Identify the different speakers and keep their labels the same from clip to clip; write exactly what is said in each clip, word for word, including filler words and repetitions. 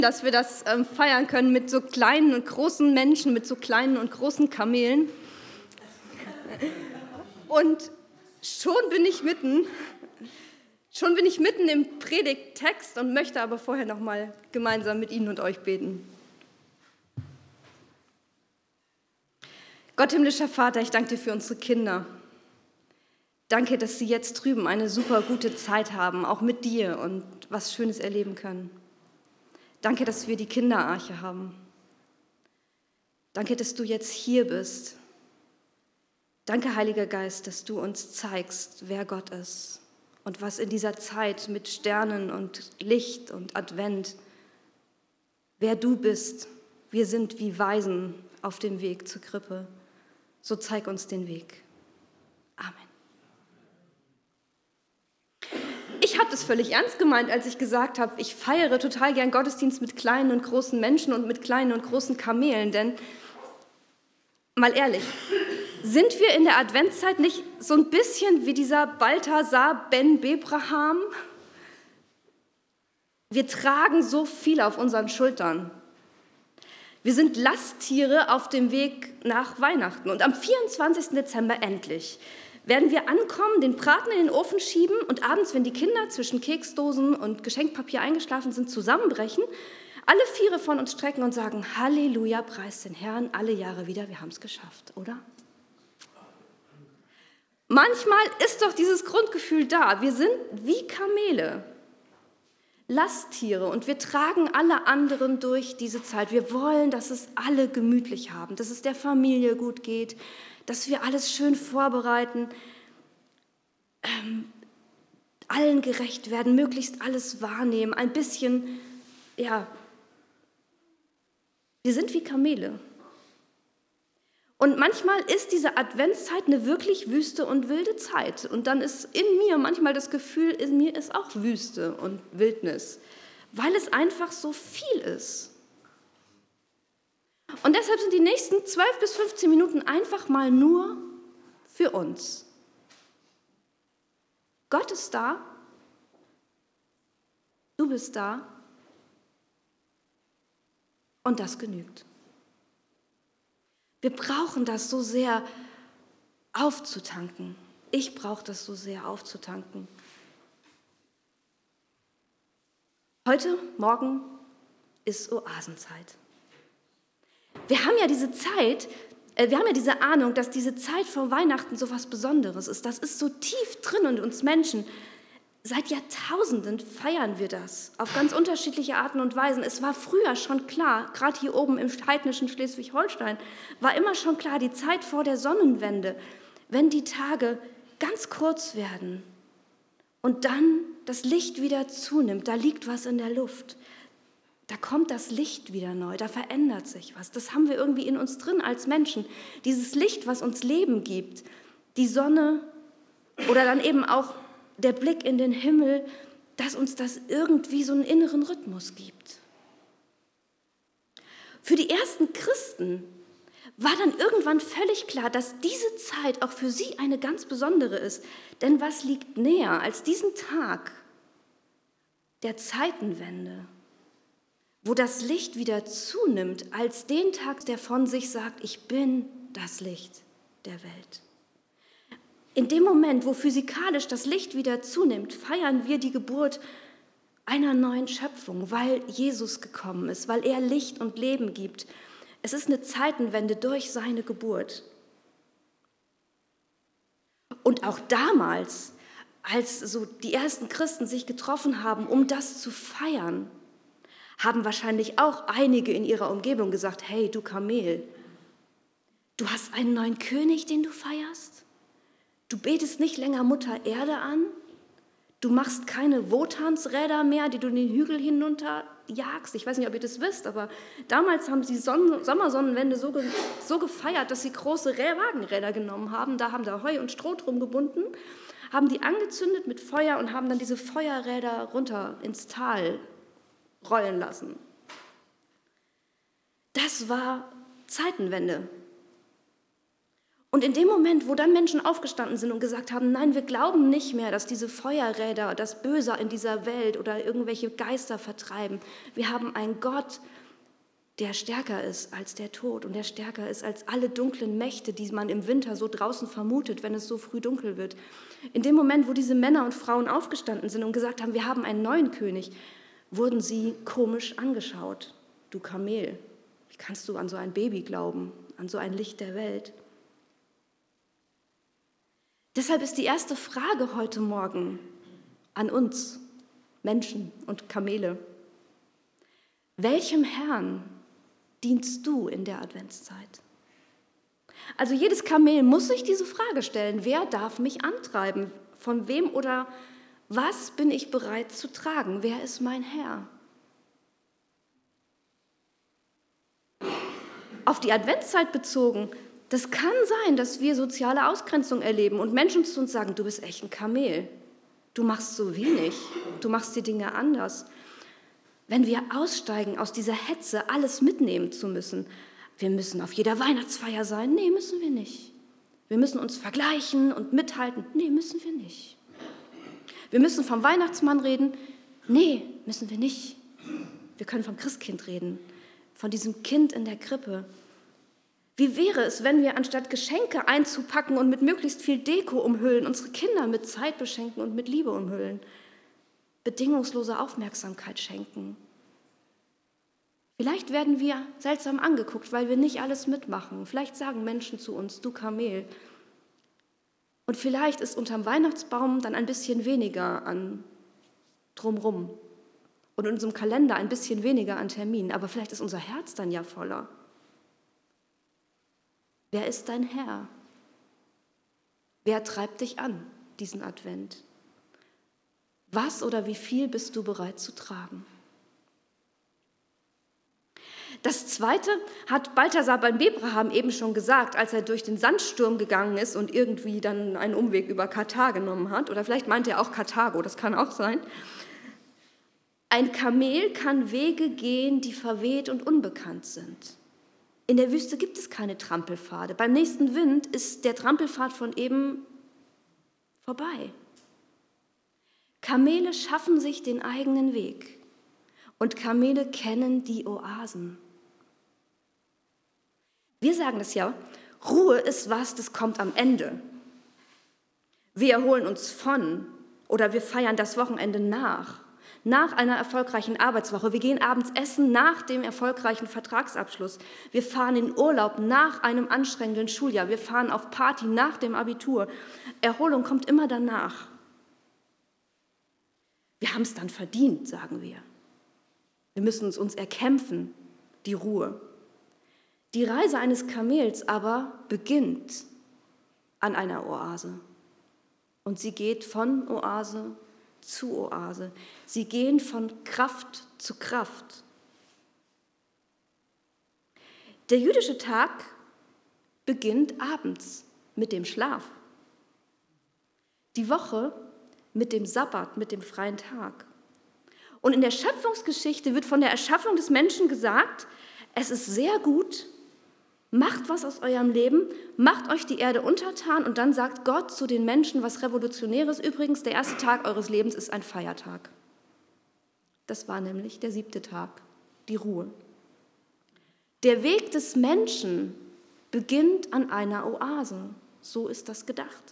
Speaker 1: dass wir das ähm, feiern können mit so kleinen und großen Menschen, mit so kleinen und großen Kamelen. Und schon bin ich mitten, schon bin ich mitten im Predigttext und möchte aber vorher noch mal gemeinsam mit Ihnen und euch beten. Gott, himmlischer Vater, ich danke dir für unsere Kinder. Danke, dass sie jetzt drüben eine super gute Zeit haben, auch mit dir und was Schönes erleben können. Danke, dass wir die Kinderarche haben. Danke, dass du jetzt hier bist. Danke, Heiliger Geist, dass du uns zeigst, wer Gott ist und was in dieser Zeit mit Sternen und Licht und Advent, wer du bist. Wir sind wie Waisen auf dem Weg zur Krippe. So zeig uns den Weg. Amen. Ich habe das völlig ernst gemeint, als ich gesagt habe, ich feiere total gern Gottesdienst mit kleinen und großen Menschen und mit kleinen und großen Kamelen. Denn, mal ehrlich, sind wir in der Adventszeit nicht so ein bisschen wie dieser Balthasar ben Bebraham? Wir tragen so viel auf unseren Schultern. Wir sind Lasttiere auf dem Weg nach Weihnachten. Und am vierundzwanzigsten Dezember endlich werden wir ankommen, den Braten in den Ofen schieben und abends, wenn die Kinder zwischen Keksdosen und Geschenkpapier eingeschlafen sind, zusammenbrechen, alle Viere von uns strecken und sagen, Halleluja, preis den Herrn, alle Jahre wieder, wir haben es geschafft, oder? Manchmal ist doch dieses Grundgefühl da, wir sind wie Kamele, Lasttiere und wir tragen alle anderen durch diese Zeit. Wir wollen, dass es alle gemütlich haben, dass es der Familie gut geht, dass wir alles schön vorbereiten, ähm, allen gerecht werden, möglichst alles wahrnehmen, ein bisschen, ja, wir sind wie Kamele. Und manchmal ist diese Adventszeit eine wirklich wüste und wilde Zeit. Und dann ist in mir manchmal das Gefühl, in mir ist auch Wüste und Wildnis, weil es einfach so viel ist. Und deshalb sind die nächsten zwölf bis fünfzehn Minuten einfach mal nur für uns. Gott ist da, du bist da und das genügt. Wir brauchen das so sehr aufzutanken. Ich brauche das so sehr aufzutanken. Heute, morgen ist Oasenzeit. Wir haben ja diese Zeit, äh, wir haben ja diese Ahnung, dass diese Zeit vor Weihnachten so was Besonderes ist. Das ist so tief drin in uns Menschen. Seit Jahrtausenden feiern wir das auf ganz unterschiedliche Arten und Weisen. Es war früher schon klar, gerade hier oben im heidnischen Schleswig-Holstein, war immer schon klar, die Zeit vor der Sonnenwende, wenn die Tage ganz kurz werden und dann das Licht wieder zunimmt, da liegt was in der Luft. Da kommt das Licht wieder neu, da verändert sich was. Das haben wir irgendwie in uns drin als Menschen. Dieses Licht, was uns Leben gibt, die Sonne oder dann eben auch der Blick in den Himmel, dass uns das irgendwie so einen inneren Rhythmus gibt. Für die ersten Christen war dann irgendwann völlig klar, dass diese Zeit auch für sie eine ganz besondere ist. Denn was liegt näher als diesen Tag der Zeitenwende, wo das Licht wieder zunimmt, als den Tag, der von sich sagt, ich bin das Licht der Welt. In dem Moment, wo physikalisch das Licht wieder zunimmt, feiern wir die Geburt einer neuen Schöpfung, weil Jesus gekommen ist, weil er Licht und Leben gibt. Es ist eine Zeitenwende durch seine Geburt. Und auch damals, als so die ersten Christen sich getroffen haben, um das zu feiern, haben wahrscheinlich auch einige in ihrer Umgebung gesagt, hey, du Kamel, du hast einen neuen König, den du feierst? Du betest nicht länger Mutter Erde an? Du machst keine Wotansräder mehr, die du den Hügel hinunterjagst? Ich weiß nicht, ob ihr das wisst, aber damals haben sie die Sonnen- Sommersonnenwende so, ge- so gefeiert, dass sie große Rä- Wagenräder genommen haben. Da haben da Heu und Stroh drum gebunden, haben die angezündet mit Feuer und haben dann diese Feuerräder runter ins Tal rollen lassen. Das war Zeitenwende. Und in dem Moment, wo dann Menschen aufgestanden sind und gesagt haben, nein, wir glauben nicht mehr, dass diese Feuerräder das Böse in dieser Welt oder irgendwelche Geister vertreiben. Wir haben einen Gott, der stärker ist als der Tod und der stärker ist als alle dunklen Mächte, die man im Winter so draußen vermutet, wenn es so früh dunkel wird. In dem Moment, wo diese Männer und Frauen aufgestanden sind und gesagt haben, wir haben einen neuen König, wurden sie komisch angeschaut. Du Kamel, wie kannst du an so ein Baby glauben, an so ein Licht der Welt? Deshalb ist die erste Frage heute Morgen an uns, Menschen und Kamele: Welchem Herrn dienst du in der Adventszeit? Also jedes Kamel muss sich diese Frage stellen: Wer darf mich antreiben? Von wem oder was bin ich bereit zu tragen? Wer ist mein Herr? Auf die Adventszeit bezogen: Das kann sein, dass wir soziale Ausgrenzung erleben und Menschen zu uns sagen, du bist echt ein Kamel, du machst so wenig, du machst die Dinge anders. Wenn wir aussteigen aus dieser Hetze, alles mitnehmen zu müssen, wir müssen auf jeder Weihnachtsfeier sein, nee, müssen wir nicht. Wir müssen uns vergleichen und mithalten, nee, müssen wir nicht. Wir müssen vom Weihnachtsmann reden, nee, müssen wir nicht. Wir können vom Christkind reden, von diesem Kind in der Krippe. Wie wäre es, wenn wir anstatt Geschenke einzupacken und mit möglichst viel Deko umhüllen, unsere Kinder mit Zeit beschenken und mit Liebe umhüllen, bedingungslose Aufmerksamkeit schenken? Vielleicht werden wir seltsam angeguckt, weil wir nicht alles mitmachen. Vielleicht sagen Menschen zu uns, du Kamel. Und vielleicht ist unterm Weihnachtsbaum dann ein bisschen weniger an drumrum und in unserem Kalender ein bisschen weniger an Terminen. Aber vielleicht ist unser Herz dann ja voller. Wer ist dein Herr? Wer treibt dich an, diesen Advent? Was oder wie viel bist du bereit zu tragen? Das Zweite hat Balthasar beim Bebraham eben schon gesagt, als er durch den Sandsturm gegangen ist und irgendwie dann einen Umweg über Katar genommen hat. Oder vielleicht meinte er auch Karthago, das kann auch sein. Ein Kamel kann Wege gehen, die verweht und unbekannt sind. In der Wüste gibt es keine Trampelpfade. Beim nächsten Wind ist der Trampelpfad von eben vorbei. Kamele schaffen sich den eigenen Weg und Kamele kennen die Oasen. Wir sagen das ja, Ruhe ist was, das kommt am Ende. Wir erholen uns von oder wir feiern das Wochenende nach. Nach einer erfolgreichen Arbeitswoche. Wir gehen abends essen nach dem erfolgreichen Vertragsabschluss. Wir fahren in Urlaub nach einem anstrengenden Schuljahr. Wir fahren auf Party nach dem Abitur. Erholung kommt immer danach. Wir haben es dann verdient, sagen wir. Wir müssen es uns erkämpfen, die Ruhe. Die Reise eines Kamels aber beginnt an einer Oase. Und sie geht von Oase zu Oase. Sie gehen von Kraft zu Kraft. Der jüdische Tag beginnt abends mit dem Schlaf. Die Woche mit dem Sabbat, mit dem freien Tag. Und in der Schöpfungsgeschichte wird von der Erschaffung des Menschen gesagt, es ist sehr gut, macht was aus eurem Leben, macht euch die Erde untertan und dann sagt Gott zu den Menschen was Revolutionäres. Übrigens, der erste Tag eures Lebens ist ein Feiertag. Das war nämlich der siebte Tag, die Ruhe. Der Weg des Menschen beginnt an einer Oase. So ist das gedacht.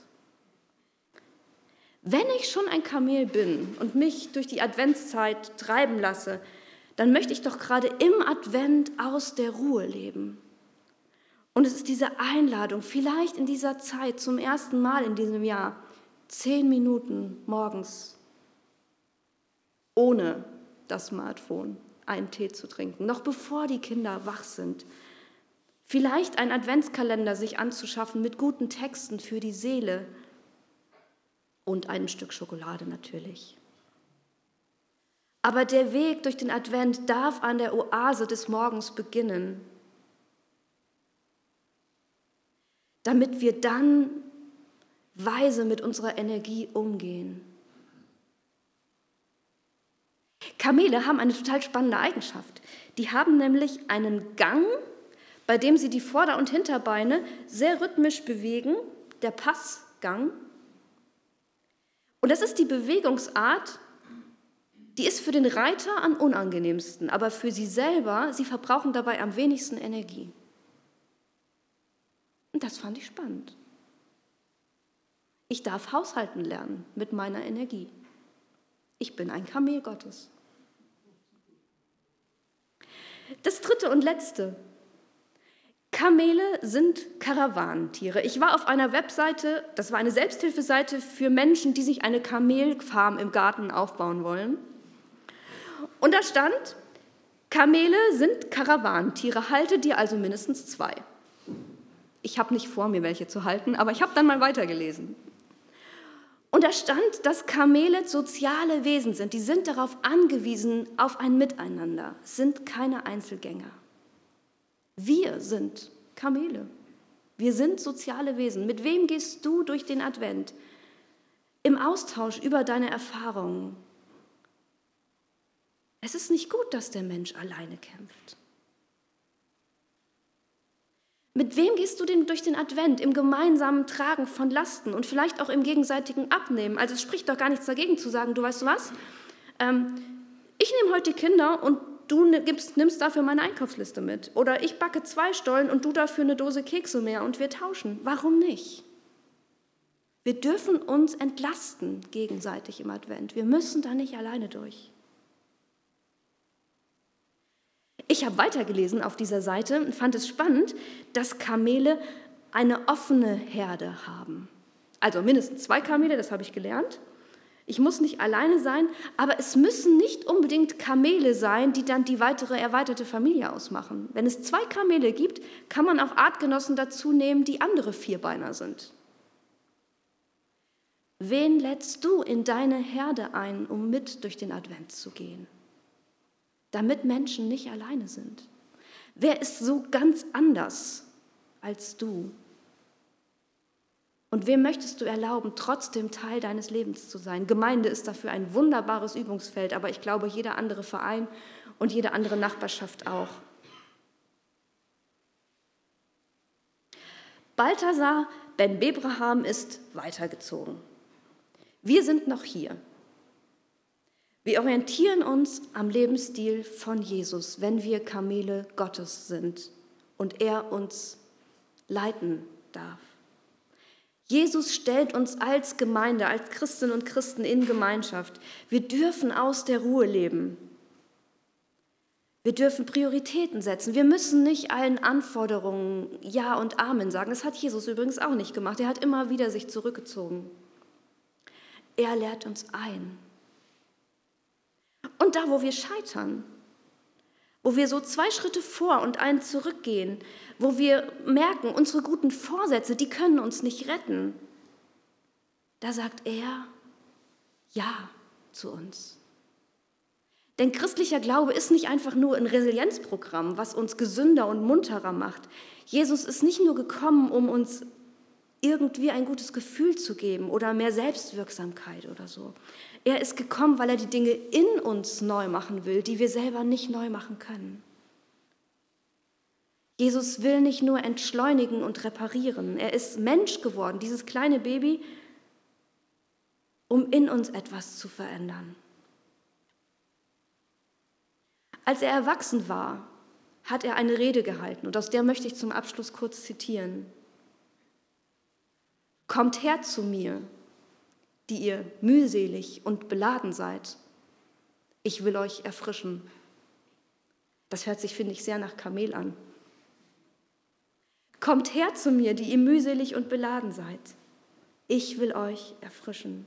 Speaker 1: Wenn ich schon ein Kamel bin und mich durch die Adventszeit treiben lasse, dann möchte ich doch gerade im Advent aus der Ruhe leben. Und es ist diese Einladung, vielleicht in dieser Zeit zum ersten Mal in diesem Jahr, zehn Minuten morgens ohne das Smartphone einen Tee zu trinken, noch bevor die Kinder wach sind. Vielleicht einen Adventskalender sich anzuschaffen mit guten Texten für die Seele und ein Stück Schokolade natürlich. Aber der Weg durch den Advent darf an der Oase des Morgens beginnen, damit wir dann weise mit unserer Energie umgehen. Kamele haben eine total spannende Eigenschaft. Die haben nämlich einen Gang, bei dem sie die Vorder- und Hinterbeine sehr rhythmisch bewegen, der Passgang. Und das ist die Bewegungsart, die ist für den Reiter am unangenehmsten, aber für sie selber, sie verbrauchen dabei am wenigsten Energie. Und das fand ich spannend. Ich darf haushalten lernen mit meiner Energie. Ich bin ein Kamel Gottes. Das dritte und letzte. Kamele sind Karawanentiere. Ich war auf einer Webseite, das war eine Selbsthilfeseite für Menschen, die sich eine Kamelfarm im Garten aufbauen wollen. Und da stand, Kamele sind Karawanentiere, halte dir also mindestens zwei. Ich habe nicht vor, mir welche zu halten, aber ich habe dann mal weitergelesen. Und da stand, dass Kamele soziale Wesen sind. Die sind darauf angewiesen, auf ein Miteinander, sind keine Einzelgänger. Wir sind Kamele. Wir sind soziale Wesen. Mit wem gehst du durch den Advent? Im Austausch über deine Erfahrungen. Es ist nicht gut, dass der Mensch alleine kämpft. Mit wem gehst du denn durch den Advent? Im gemeinsamen Tragen von Lasten und vielleicht auch im gegenseitigen Abnehmen. Also es spricht doch gar nichts dagegen zu sagen, du weißt du was, ähm, ich nehme heute die Kinder und du nimmst, nimmst dafür meine Einkaufsliste mit. Oder ich backe zwei Stollen und du dafür eine Dose Kekse mehr und wir tauschen. Warum nicht? Wir dürfen uns entlasten gegenseitig im Advent. Wir müssen da nicht alleine durch. Ich habe weitergelesen auf dieser Seite und fand es spannend, dass Kamele eine offene Herde haben. Also mindestens zwei Kamele, das habe ich gelernt. Ich muss nicht alleine sein, aber es müssen nicht unbedingt Kamele sein, die dann die weitere erweiterte Familie ausmachen. Wenn es zwei Kamele gibt, kann man auch Artgenossen dazu nehmen, die andere Vierbeiner sind. Wen lädst du in deine Herde ein, um mit durch den Advent zu gehen? Damit Menschen nicht alleine sind. Wer ist so ganz anders als du? Und wem möchtest du erlauben, trotzdem Teil deines Lebens zu sein? Gemeinde ist dafür ein wunderbares Übungsfeld, aber ich glaube, jeder andere Verein und jede andere Nachbarschaft auch. Balthasar ben Bebraham ist weitergezogen. Wir sind noch hier. Wir orientieren uns am Lebensstil von Jesus, wenn wir Kamele Gottes sind und er uns leiten darf. Jesus stellt uns als Gemeinde, als Christinnen und Christen in Gemeinschaft. Wir dürfen aus der Ruhe leben. Wir dürfen Prioritäten setzen. Wir müssen nicht allen Anforderungen Ja und Amen sagen. Das hat Jesus übrigens auch nicht gemacht. Er hat immer wieder sich zurückgezogen. Er lädt uns ein. Und da, wo wir scheitern, wo wir so zwei Schritte vor und einen zurückgehen, wo wir merken, unsere guten Vorsätze, die können uns nicht retten, da sagt er Ja zu uns. Denn christlicher Glaube ist nicht einfach nur ein Resilienzprogramm, was uns gesünder und munterer macht. Jesus ist nicht nur gekommen, um uns irgendwie ein gutes Gefühl zu geben oder mehr Selbstwirksamkeit oder so. Er ist gekommen, weil er die Dinge in uns neu machen will, die wir selber nicht neu machen können. Jesus will nicht nur entschleunigen und reparieren. Er ist Mensch geworden, dieses kleine Baby, um in uns etwas zu verändern. Als er erwachsen war, hat er eine Rede gehalten und aus der möchte ich zum Abschluss kurz zitieren. Kommt her zu mir, die ihr mühselig und beladen seid. Ich will euch erfrischen. Das hört sich, finde ich, sehr nach Kamel an. Kommt her zu mir, die ihr mühselig und beladen seid. Ich will euch erfrischen.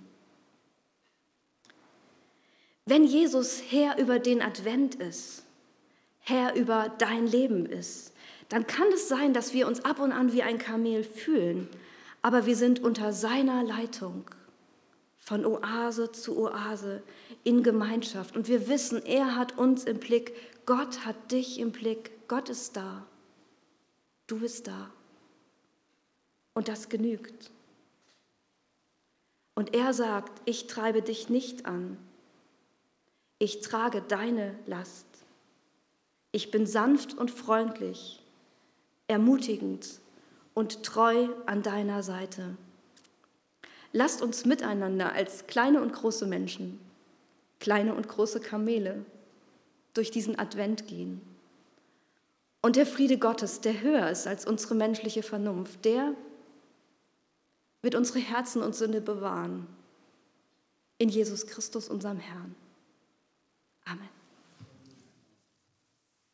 Speaker 1: Wenn Jesus Herr über den Advent ist, Herr über dein Leben ist, dann kann es sein, dass wir uns ab und an wie ein Kamel fühlen, aber wir sind unter seiner Leitung, von Oase zu Oase, in Gemeinschaft. Und wir wissen, er hat uns im Blick, Gott hat dich im Blick, Gott ist da, du bist da. Und das genügt. Und er sagt, ich treibe dich nicht an, ich trage deine Last. Ich bin sanft und freundlich, ermutigend und treu an deiner Seite. Lasst uns miteinander als kleine und große Menschen, kleine und große Kamele, durch diesen Advent gehen. Und der Friede Gottes, der höher ist als unsere menschliche Vernunft, der wird unsere Herzen und Sinne bewahren. In Jesus Christus, unserem Herrn. Amen.